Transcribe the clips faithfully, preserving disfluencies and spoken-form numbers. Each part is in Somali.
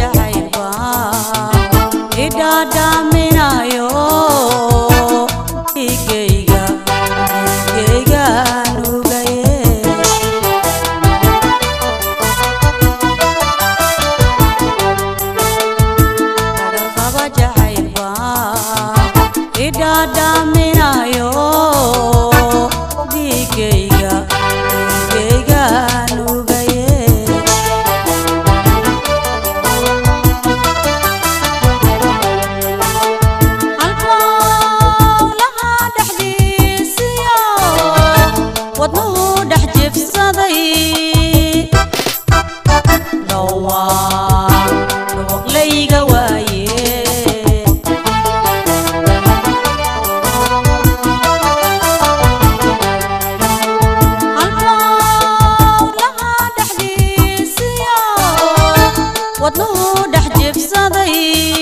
jacayba idadaminayo igeyga igeyga nugaye qaba jacayba idadaminayo igeyga igeyga nugaye wadnuhu dhex jibsaday dhawaa dhawaqlayga waaye halbowlaha dhexdiisiyo wadnuhu dhex jibsaday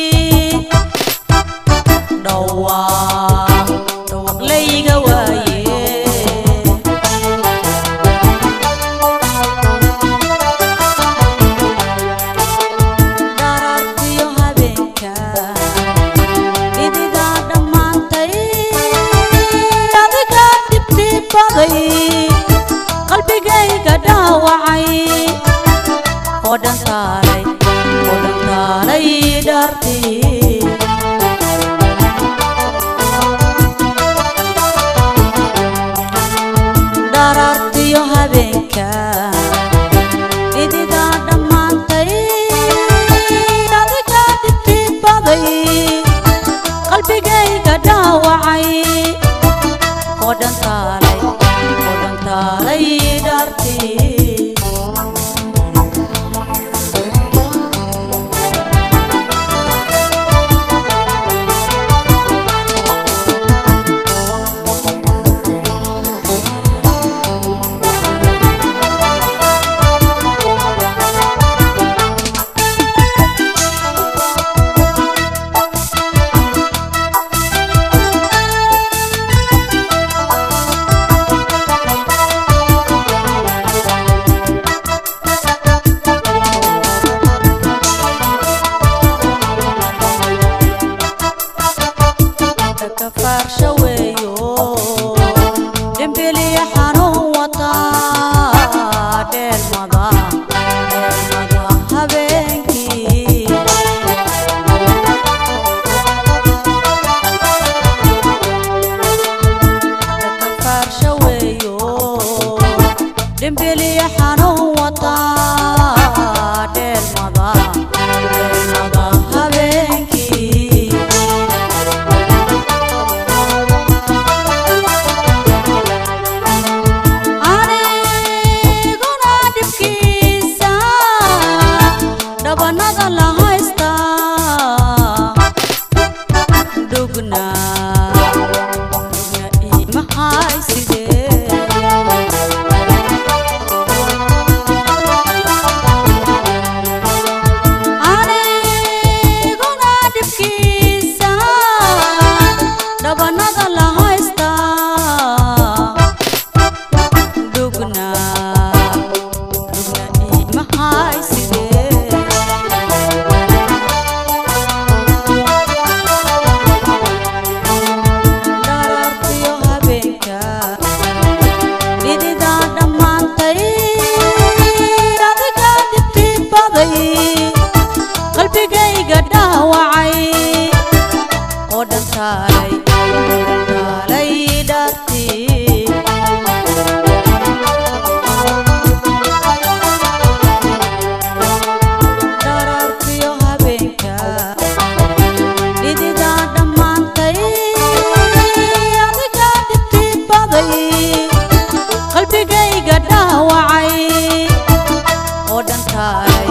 dhawaa dhawaqlayga waaye qalbigayga dhaawacay oo dhan taalay oo dhan taalay dhartii dharartiyo habeenka ididaa dhammaantay adiga dhibti baday qalbigayga dhaawacay oo dhan taalay taalay dhartii farshaweeyo dembeliya xanuun wataa dheelmada dheelmada habeenkii farshaweeyo dembeliya xanuun wataa dheelmada dheelmada habeenkii dhabanada la haysta dhugna dhugna ima haysidee aniguna dhibkiisa dhabanada la haysta dhugna dhugna ima haysidee qalbigayga dhaawacay oo dhan taalay taalay dhartii dharartiyo habeenka ididaa dhammaantay adiga dhibti baday qalbigayga dhaawacay oo dhan taalay